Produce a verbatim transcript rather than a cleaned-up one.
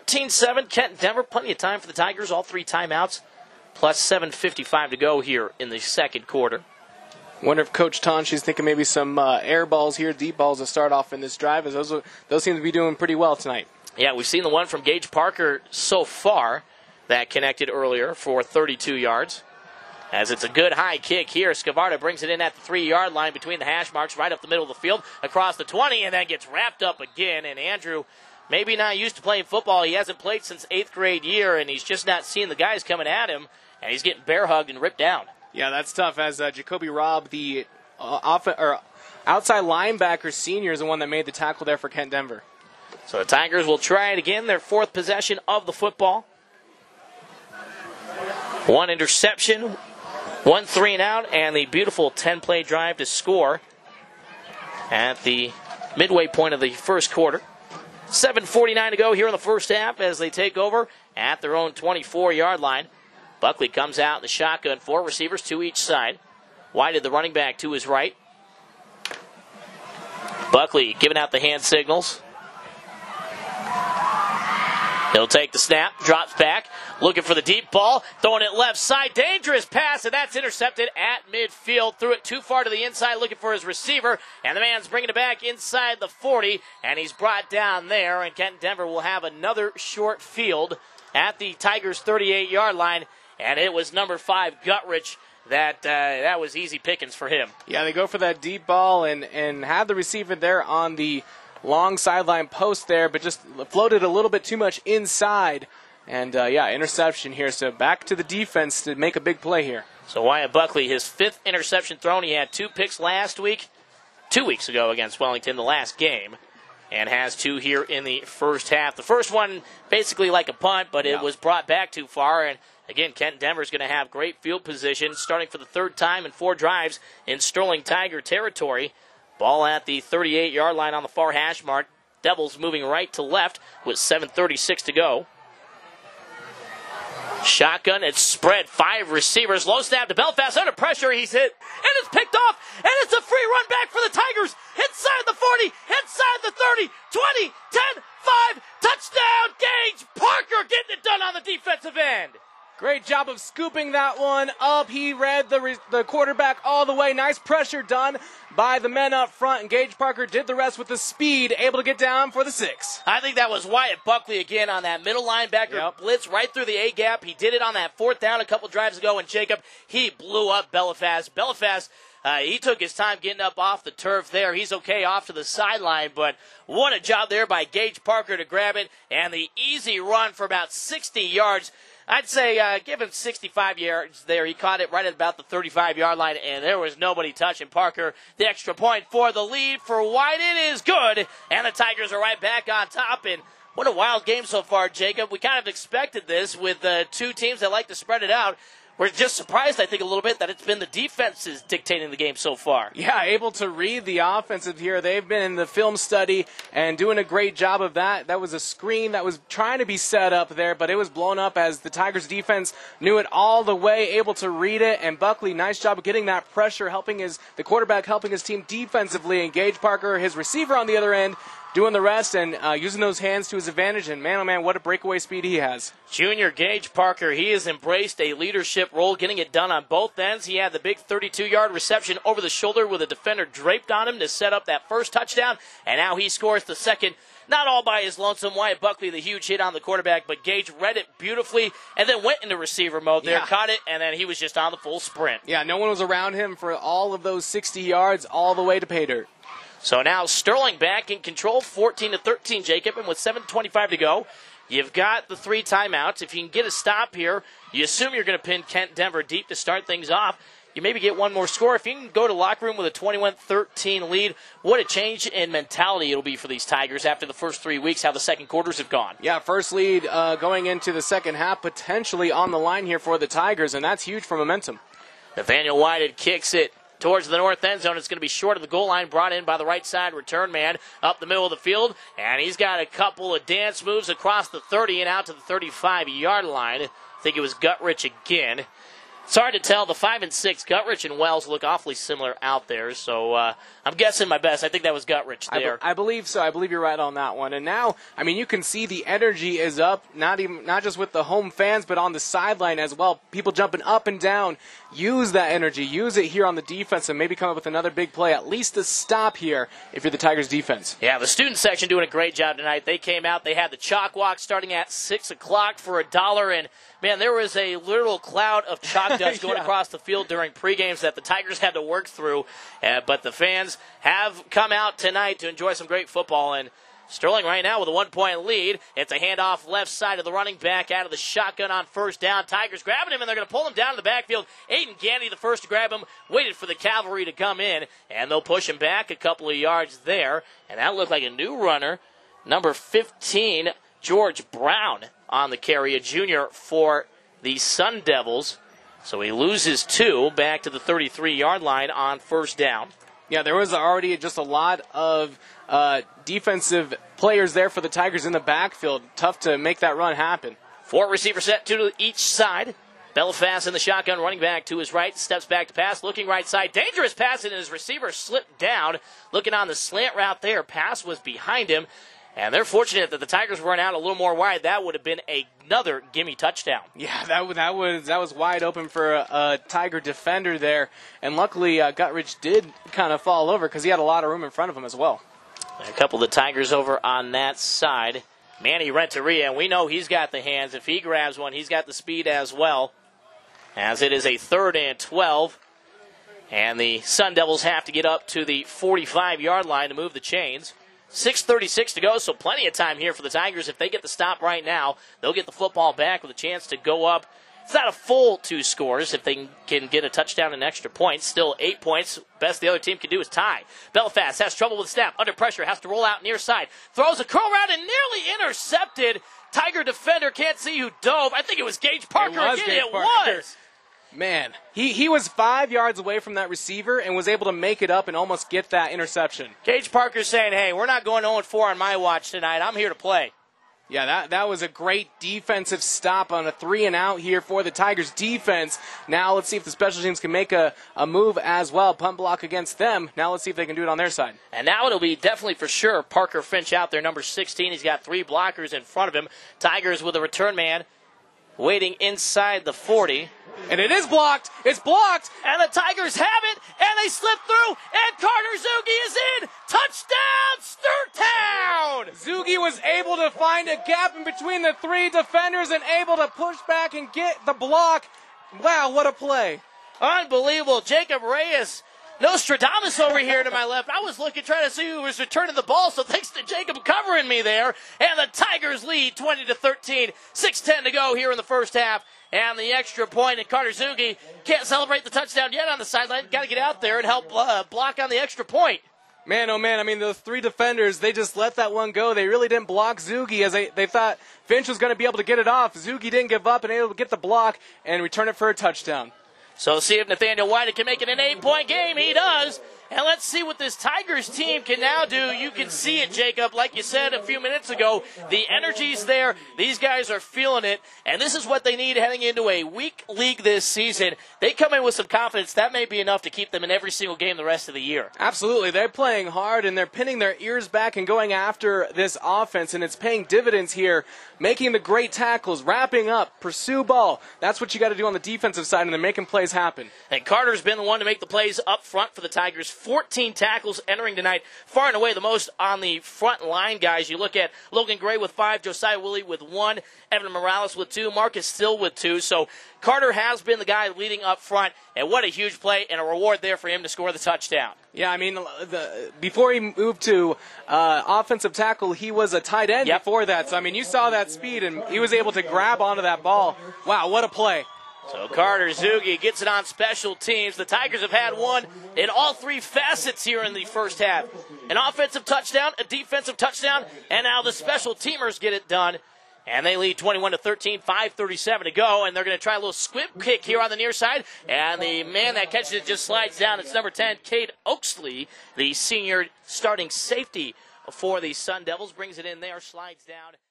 thirteen seven, Kent Denver. Plenty of time for the Tigers. All three timeouts, plus seven fifty-five to go here in the second quarter. Wonder if Coach Tonchi's thinking maybe some uh, air balls here, deep balls to start off in this drive, as those, those seem to be doing pretty well tonight. Yeah, we've seen the one from Gage Parker so far that connected earlier for thirty-two yards. As it's a good high kick here, Scavarda brings it in at the three-yard line between the hash marks, right up the middle of the field, across the twenty, and then gets wrapped up again. And Andrew, maybe not used to playing football. He hasn't played since eighth grade year, and he's just not seeing the guys coming at him, and he's getting bear-hugged and ripped down. Yeah, that's tough, as uh, Jacoby Robb, the uh, off- or outside linebacker senior, is the one that made the tackle there for Kent Denver. So the Tigers will try it again, their fourth possession of the football. One interception, one three and out, and the beautiful ten-play drive to score at the midway point of the first quarter. seven forty-nine to go here in the first half as they take over at their own twenty-four-yard line. Buckley comes out in the shotgun, four receivers, two each side. Wide the running back to his right. Buckley giving out the hand signals. He'll take the snap, drops back, looking for the deep ball, throwing it left side. Dangerous pass, and that's intercepted at midfield. Threw it too far to the inside, looking for his receiver, and the man's bringing it back inside the forty, and he's brought down there, and Kent Denver will have another short field at the Tigers' thirty-eight-yard line, and it was number five, Gutrich. That uh, that was easy pickings for him. Yeah, they go for that deep ball and, and have the receiver there on the long sideline post there, but just floated a little bit too much inside. And, uh, yeah, interception here. So back to the defense to make a big play here. So Wyatt Buckley, his fifth interception thrown. He had two picks last week, two weeks ago against Wellington, the last game, and has two here in the first half. The first one basically like a punt, but it yeah. was brought back too far. And, again, Kent Denver's going to have great field position, starting for the third time in four drives in Sterling Tiger territory. Ball at the thirty-eight-yard line on the far hash mark. Devils moving right to left with seven thirty-six to go. Shotgun, it's spread. Five receivers. Low snap to Belfast. Under pressure, he's hit. And it's picked off. And it's a free run back for the Tigers. Inside the forty. Inside the thirty. twenty. ten. five. Touchdown. Gage Parker getting it done on the defensive end. Great job of scooping that one up. He read the re- the quarterback all the way. Nice pressure done by the men up front. And Gage Parker did the rest with the speed, able to get down for the six. I think that was Wyatt Buckley again on that middle linebacker yep. blitz right through the A-gap. He did it on that fourth down a couple drives ago. And Jacob, he blew up Belfast. Belfast, uh, he took his time getting up off the turf there. He's okay off to the sideline. But what a job there by Gage Parker to grab it. And the easy run for about sixty yards. I'd say uh, give him sixty-five yards there. He caught it right at about the thirty-five-yard line, and there was nobody touching Parker. The extra point for the lead for White. It is good, and the Tigers are right back on top. And what a wild game so far, Jacob. We kind of expected this with uh, two teams that like to spread it out. We're just surprised, I think, a little bit that it's been the defenses dictating the game so far. Yeah, able to read the offensive here. They've been in the film study and doing a great job of that. That was a screen that was trying to be set up there, but it was blown up as the Tigers defense knew it all the way, able to read it. And Buckley, nice job of getting that pressure, helping his the quarterback, helping his team defensively. And Gage Parker, his receiver on the other end, doing the rest and uh, using those hands to his advantage. And, man, oh, man, what a breakaway speed he has. Junior Gage Parker, he has embraced a leadership role, getting it done on both ends. He had the big thirty-two-yard reception over the shoulder with a defender draped on him to set up that first touchdown. And now he scores the second, not all by his lonesome. Wyatt Buckley, the huge hit on the quarterback, but Gage read it beautifully and then went into receiver mode there, yeah. caught it, and then he was just on the full sprint. Yeah, no one was around him for all of those sixty yards all the way to pay dirt. So now Sterling back in control, fourteen to thirteen, Jacob, and with seven twenty-five to go, you've got the three timeouts. If you can get a stop here, you assume you're going to pin Kent Denver deep to start things off. You maybe get one more score. If you can go to locker room with a twenty-one thirteen lead, what a change in mentality it'll be for these Tigers after the first three weeks, how the second quarters have gone. Yeah, first lead uh, going into the second half, potentially on the line here for the Tigers, and that's huge for momentum. Nathaniel Whitehead kicks it towards the north end zone. It's going to be short of the goal line, brought in by the right side return man up the middle of the field. And he's got a couple of dance moves across the thirty and out to the thirty-five-yard line. I think it was Gutrich again. It's hard to tell. The five and six, Gutrich and Wells look awfully similar out there. So uh, I'm guessing my best. I think that was Gutrich there. I, be- I believe so. I believe you're right on that one. And now, I mean, you can see the energy is up. Not even not just with the home fans, but on the sideline as well. People jumping up and down. Use that energy. Use it here on the defense, and maybe come up with another big play. At least a stop here if you're the Tigers defense. Yeah, the student section doing a great job tonight. They came out. They had the chalk walk starting at six o'clock for a dollar, and man, there was a literal cloud of chalk dust going yeah. across the field during pregames that the Tigers had to work through. Uh, but the fans have come out tonight to enjoy some great football. And Sterling right now with a one-point lead. It's a handoff left side of the running back out of the shotgun on first down. Tigers grabbing him, and they're going to pull him down to the backfield. Aiden Gandy, the first to grab him, waited for the cavalry to come in, and they'll push him back a couple of yards there. And that looked like a new runner, number fifteen, George Brown, on the carry, a junior for the Sun Devils. So he loses two back to the thirty-three-yard line on first down. Yeah, there was already just a lot of uh, defensive players there for the Tigers in the backfield. Tough to make that run happen. Four receiver set, two to each side. Belfast in the shotgun, running back to his right, steps back to pass, looking right side. Dangerous pass, and his receiver slipped down. Looking on the slant route there, pass was behind him. And they're fortunate that the Tigers weren't out a little more wide. That would have been another gimme touchdown. Yeah, that, that was that was wide open for a, a Tiger defender there. And luckily, uh, Gutrich did kind of fall over because he had a lot of room in front of him as well. A couple of the Tigers over on that side. Manny Renteria, and we know he's got the hands. If he grabs one, he's got the speed as well. As it is a third and twelve. And the Sun Devils have to get up to the forty-five-yard line to move the chains. six thirty-six to go, so plenty of time here for the Tigers. If they get the stop right now, they'll get the football back with a chance to go up. It's not a full two scores if they can get a touchdown and extra points. Still eight points. Best the other team can do is tie. Belfast has trouble with the snap. Under pressure, has to roll out near side. Throws a curl route and nearly intercepted. Tiger defender can't see who dove. I think it was Gage Parker. It was Again, Gage it Parker. was. Man, he, he was five yards away from that receiver and was able to make it up and almost get that interception. Gage Parker's saying, hey, we're not going oh and four on my watch tonight. I'm here to play. Yeah, that, that was a great defensive stop on a three and out here for the Tigers defense. Now let's see if the special teams can make a, a move as well. Punt block against them. Now let's see if they can do it on their side. And now it'll be definitely for sure Parker Finch out there, number sixteen. He's got three blockers in front of him. Tigers with a return man waiting inside the forty. And it is blocked. It's blocked. And the Tigers have it, and they slip through, and Carter Zugi is in. Touchdown, Sturtown! Zugi was able to find a gap in between the three defenders and able to push back and get the block. Wow, what a play. Unbelievable. Jacob Reyes, Nostradamus over here to my left. I was looking, trying to see who was returning the ball, so thanks to Jacob covering me there. And the Tigers lead twenty to thirteen. six ten to go here in the first half. And the extra point, and Carter Zugi can't celebrate the touchdown yet on the sideline. Got to get out there and help uh, block on the extra point. Man, oh man, I mean, those three defenders, they just let that one go. They really didn't block Zugi as they, they thought Finch was going to be able to get it off. Zugi didn't give up and able to get the block and return it for a touchdown. So see if Nathaniel White can make it an eight-point game. He does. And let's see what this Tigers team can now do. You can see it, Jacob, like you said a few minutes ago. The energy's there. These guys are feeling it. And this is what they need heading into a weak league this season. They come in with some confidence. That may be enough to keep them in every single game the rest of the year. Absolutely. They're playing hard, and they're pinning their ears back and going after this offense, and it's paying dividends here, making the great tackles, wrapping up, pursue ball. That's what you got to do on the defensive side, and they're making plays happen. And Carter's been the one to make the plays up front for the Tigers. fourteen tackles entering tonight, far and away the most on the front line guys. You look at Logan Gray with five, Josiah Willie with one, Evan Morales with two, Marcus Still with two. So Carter has been the guy leading up front, and what a huge play and a reward there for him to score the touchdown. Yeah, I mean, the, before he moved to uh, offensive tackle, he was a tight end yep. before that. So, I mean, you saw that speed, and he was able to grab onto that ball. Wow, what a play. So Carter Zugi gets it on special teams. The Tigers have had one in all three facets here in the first half. An offensive touchdown, a defensive touchdown, and now the special teamers get it done. And they lead twenty-one to thirteen, five thirty-seven to go, and they're going to try a little squib kick here on the near side. And the man that catches it just slides down. It's number ten, Cade Oaksley, the senior starting safety for the Sun Devils. Brings it in there, slides down.